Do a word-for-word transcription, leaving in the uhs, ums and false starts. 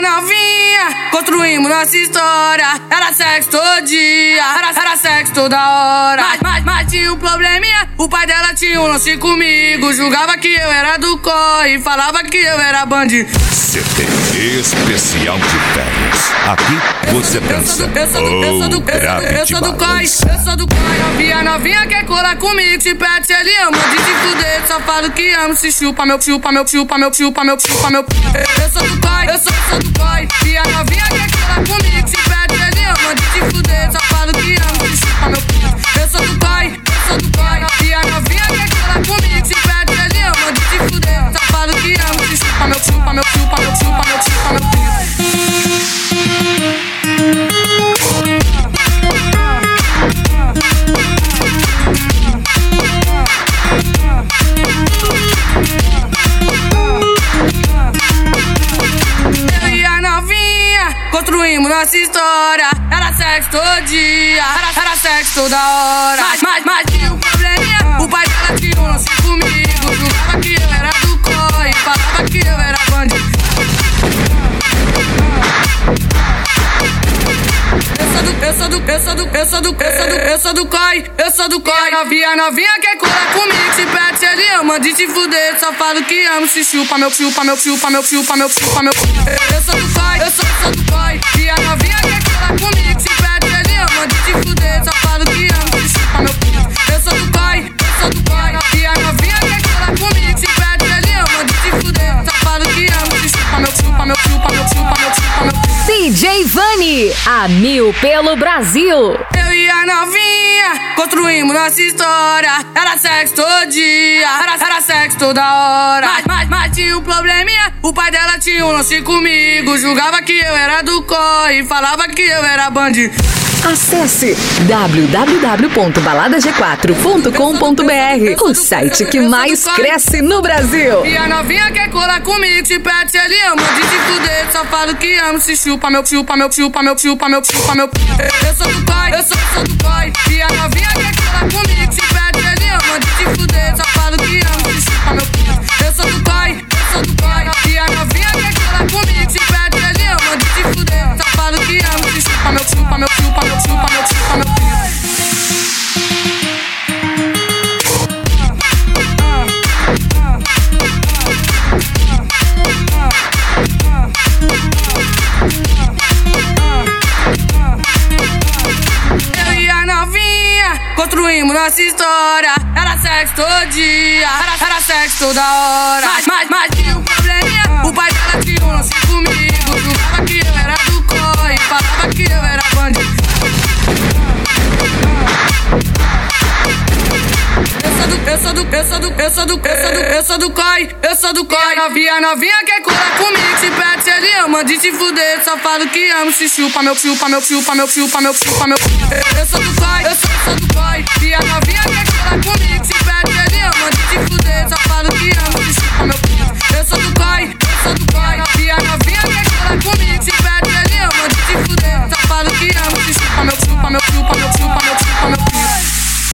novinha, construímos nossa história. Era sexo todo dia, era, era sexo toda hora. Mas, mas, mas tinha um probleminha, o pai dela tinha um lance comigo. Julgava que eu era do corre, falava que eu era bandido. C T especial de férias. Aqui você dança ou grave de balança. Eu sou do corre, novinha, novinha quer colar comigo. Se pede, se ele ama, de te fuder. Só falo que amo, se chupa meu, chupa meu, chupa meu, chupa meu, chupa meu. Eu sou do corre, eu sou, sou do corre. E a novinha quer colar comigo. Se pede, se ele ama, de te fuder. Só falo que amo, se chupa meu. Eu sou do corre, eu sou do corre. E a novinha quer colar comigo. Se pede, se ele ama, de te fuder. Só falo que amo, se chupa meu, chupa meu, chupa meu, chupa meu, chupa meu. Construímos nossa história. Era sexo todo dia, era, era sexo toda hora. Mas, mas, mas tinha um probleminha, o pai dela tinha um lance comigo. Julgava que eu era do corre, falava que eu era bandido. Eu sou do, eu sou do, eu sou do, eu sou do, eu sou do, eu sou do corre, eu sou do corre. Novinha, novinha quer colar comigo. Se pede, se ele ama, de te fuder. Só falo que amo, se chupa meu, chupa meu, chupa meu, chupa meu, chupa meu. Eu sou do corre, eu sou, sou do corre. E a novinha quer colar comigo. Se pede, se ele ama, de te fuder. Só falo que amo, se chupa meu. Eu sou do corre, eu sou do corre. E a novinha quer colar comigo. Se pede, se ele ama, de te fuder. Só falo que amo, se chupa meu, chupa meu, chupa meu, chupa meu, chupa meu. D J Vani, a mil pelo Brasil. Eu e a novinha construímos nossa história. Era sexo todo dia, era, era sexo toda hora. Mas, mas, mas tinha um probleminha, o pai dela tinha um lance comigo. Julgava que eu era do corre, falava que eu era bandido. Acesse w w w ponto balada g quatro ponto com ponto b r, o site que mais cresce no Brasil. E a novinha quer colar comigo. Se pede, se ele ama, de te fuder. Só falo que amo, se chupa meu, chupa meu, chupa meu, chupa meu, chupa meu. Eu sou do corre, eu sou, sou do corre. E a novinha quer colar comigo. Se pede, se ele ama, de te fuder. Só falo que amo, se chupa meu. Eu sou do corre, eu sou do corre. E a novinha quer colar comigo. Se pede, se ele ama, de te fuder. Só falo que amo, se chupa meu, chupa meu, chupa meu, chupa meu, chupa meu. Construímos nossa história. Era sexo todo dia, era, era sexo toda hora. Mas, mas, mas tinha um probleminha, o pai dela tinha um lance comigo. Julgava que eu era do corre, falava que eu era bandido. Eu sou do, eu sou do, eu sou do, eu sou do, eu sou do, eu sou do corre, eu sou do corre. Novinha, novinha quer colar comigo. Se pede, se ele ama, de te fuder. Só falo que amo, se chupa meu, chupa meu, chupa meu, chupa meu, chupa meu. Eu sou do corre, eu sou, sou do corre. E a novinha quer colar comigo. Se pede, se ele ama, de te fuder. Só falo